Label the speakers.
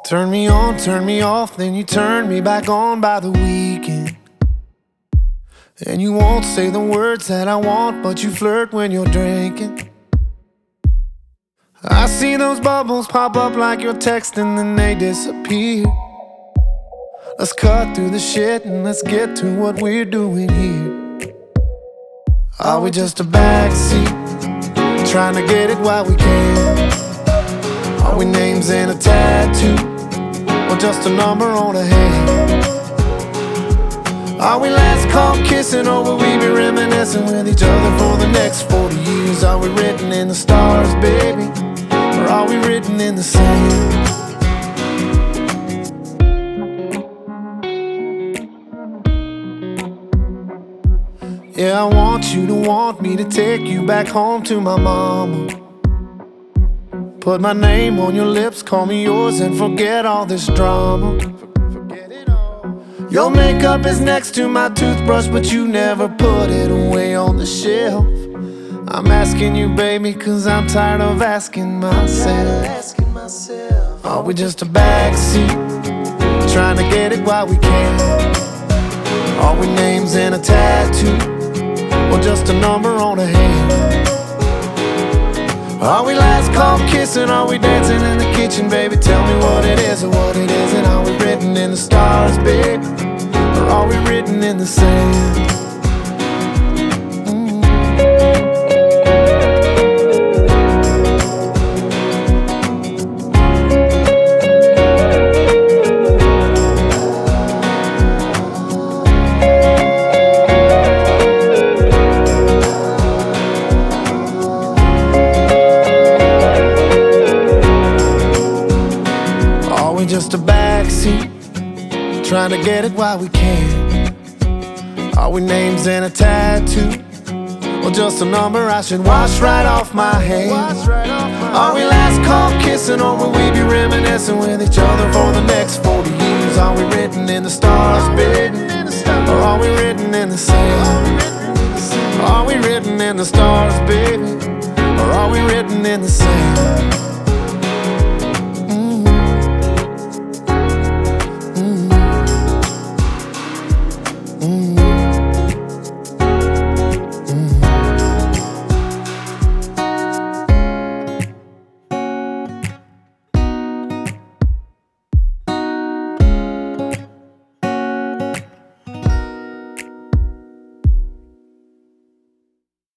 Speaker 1: Turn me on, turn me off, then you turn me back on by the weekend. And you won't say the words that I want, but you flirt when you're drinking. I see those bubbles pop up like you're texting, then they disappear. Let's cut through the shit and let's get to what we're doing here. Are we just a backseat, trying to get it while we can? Are we names in a tattoo, or just a number on a hand? Are we last call kissing, or will we be reminiscing with each other for the next 40 years? Are we written in the stars, baby, or are we written in the sand? Yeah, I want you to want me to take you back home to my mama. Put my name on your lips, call me yours, and forget all this drama. Your makeup is next to my toothbrush, but you never put it away on the shelf. I'm asking you, baby, cause I'm tired of asking myself. Are we just a backseat, trying to get it while we can? Are we names in a tattoo, or just a number on a hand? Are we last call kissing? Are we dancing in the kitchen, baby? Tell me what it is or what it isn't. Are we written in the stars, baby, or are we written in the sand? Just a backseat, trying to get it while we can. Are we names in a tattoo, or just a number I should wash right off my hand? Are we last call kissing, or will we be reminiscing with each other for the next 40 years? Are we written in the stars, baby, or are we written in the sand? Are we written in the stars, baby, or are we written in the sand? Mm-hmm.